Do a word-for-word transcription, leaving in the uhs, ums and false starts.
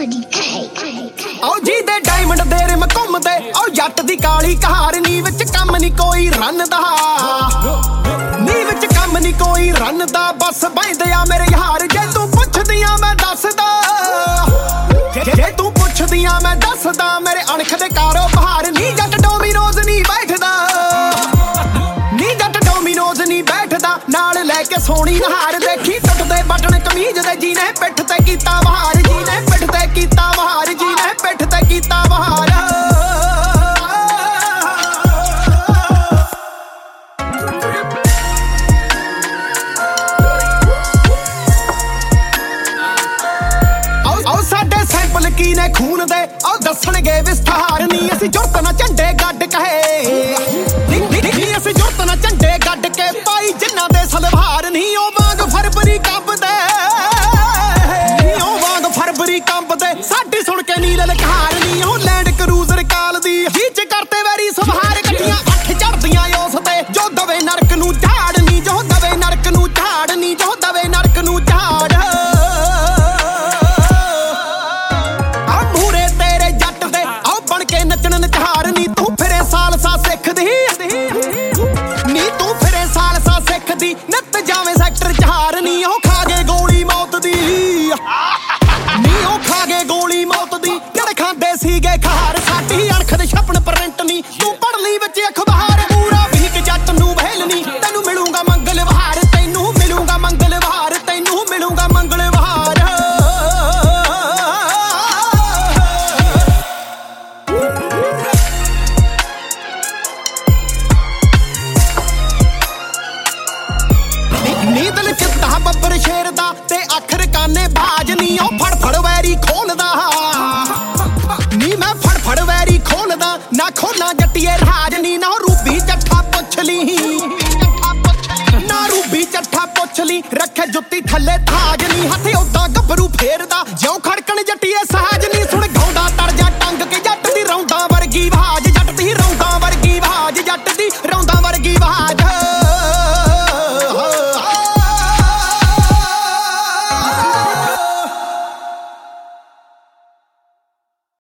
ਉਹ ਜੀ ਦੇ ਡਾਇਮੰਡ ਦੇ ਰਿਮ ਘੁੰਮਦੇ ਉਹ ਜੱਟ ਦੀ ਕਾਲੀ ਕਹਾਰ ਨੀ ਵਿੱਚ ਕੰਮ ਨੀ ਕੋਈ ਰਨ ਦਾ ਨੀ ਵਿੱਚ ਕੰਮ ਨੀ ਕੋਈ ਰਨ ਦਾ ਬਸ ਬੈਂਦੇ ਆ ਮੇਰੇ ਯਾਰ ਜੇ ਤੂੰ ਪੁੱਛਦੀਆਂ ਮੈਂ ਦੱਸਦਾ ਜੇ ਤੂੰ ਪੁੱਛਦੀਆਂ ਮੈਂ ਦੱਸਦਾ ਮੇਰੇ ਅਣਖ ਦੇ ਕਾਰੋਬਾਰ ਨੀ ਜੱਟ ਡੋਮੀਨੋਜ਼ ਨੀ ਬੈਠਦਾ ਨੀ ਜੱਟ ਡੋਮੀਨੋਜ਼ ਨੀ ਬੈਠਦਾ ਨਾਲ ਲੈ ਕੇ ਸੋਹਣੀ ਨਹਾਰ ਦੇਖੀ ਟੁੱਟਦੇ ਬਟਨ ਕਮੀਜ਼ ਦੇ ਜੀ ਨੇ ਪਿੱਠ ਤੇ ਕੀਤਾ ਵਹਾਰ ਜੀ ਨੇ ਪਿੱਠ ਤੇ ਕੀਤਾ ਵਹਾਰ ਜੀ ਨੇ ਪਿੱਠ ਤੇ ਕੀਤਾ ਵਹਾਰ ਕੀ ਨੇ ਖੂਨ ਦੇ ਉਹ ਦੱਸਣਗੇ ਵਿਸਥਾਰ ਨੀ ਅਸੀਂ ਜੁਰਤ ਨਾ ਝੰਡੇ ਗੱਡ ਕਹੇ ਨੀ ਅਸੀਂ ਜੁਰਤ ਨਾ ਝੰਡੇ ਗੱਡ ਕੇ ਪਾਈ ਜਿਨ੍ਹਾਂ ਦੇ ਸਲਵਾਰ ਨਹੀਂ ਉਹ ਵਾਂਗ ਫਰਵਰੀ ਕੰਬਦੇ ਨੀ ਉਹ ਵਾਂਗ ਫਰਵਰੀ ਕੰਬਦੇ ਸਾਡੀ ਸੁਣ ਕੇ ਨੀ ਲਲਕਾਰ ਨੀ ਉਹ ਲੈਂਡ ਕਰੂਜ਼ਰ ਕਾਲ ਦੀ ਵਿੱਚ ਕਰਤੇ ਵੈਰੀ ਸਵਾਰ ਗੱਡੀਆਂ ਅੱਠ ਚੜਦੀਆਂ ਉਸ ਤੇ ਜੋ ਦਵੇ ਨਰਕ ਨੂੰ ਝਾੜ ਨੀ ਜੋ ਦਵੇ ਨਰਕ ਨੂੰ ਝਾੜ ਨੀ ਜੋ ਦਵੇ ਨਰਕ ਨੂੰ ਝਾੜ ਨੱਚਣ ਨਚਾਰ ਨੀ ਤੂੰ ਫਿਰੇ ਸਾਲਸਾ ਸਿੱਖਦੀ ਨੀ ਤੂੰ ਫਿਰੇ ਸਾਲਸਾ ਸਿੱਖਦੀ ਨਿੱਤ ਜਾਵੇਂ ਸੈਕਟਰ ਚਾਰ ਨੀ ਉਹ ਖਾ ਗਏ ਗੋਲੀ ਮੌਤ ਦੀ ਨੀ ਉਹ ਖਾ ਗਏ ਗੋਲੀ ਮੌਤ ਦੀ ਜਿਹੜੇ ਖਾਂਦੇ ਸੀਗੇ ਖਾਰ ਸਾਡੀ ਅਣਖ ਦੇ ਛਪਣ ਪ੍ਰਿੰਟ ਨੀ ਤੂੰ ਪੜ ਲਈ ਵਿੱਚ ਅਖਬਾਰ ਪੂਰਾ ਵੀਕ ਜੱਟ ਨੂੰ ਵਹਿਲ ਨੀ ਤੈਨੂੰ ਮਿਲੂਗਾ ਮੰਗਲਵਾਰ ਤੈਨੂੰ ਮਿਲੂਗਾ ਮੰਗਲਵਾਰ ਤੈਨੂੰ ਮਿਲੂਗਾ ਮੰਗਲਵਾਰ ਨੀ ਦਿਲ ਚਿੱਤਾ ਬੱਬਰ ਸ਼ੇਰ ਦਾ ਤੇ ਅੱਖਰ ਕਾਨੇ ਬਾਜ ਨੀ ਉਹ ਫੜ ਫੜ ਵੈਰੀ ਖੋਲਦਾ ਨੀ ਮੈਂ ਫੜ ਫੜ ਵੈਰੀ ਖੋਲਦਾ ਨਾ ਖੋਲਾਂ ਜੱਟੀਏ ਰਾਜ ਨੀ ਨਾ ਰੂਬੀ ਚੱਠਾ ਪੁੱਛ ਲਈ ਨਾ ਰੂਬੀ ਚੱਠਾ ਪੁੱਛ ਲਈ ਰੱਖੇ ਜੁੱਤੀ ਥੱਲੇ ਤਾਜ ਨੀ ਹੱਥ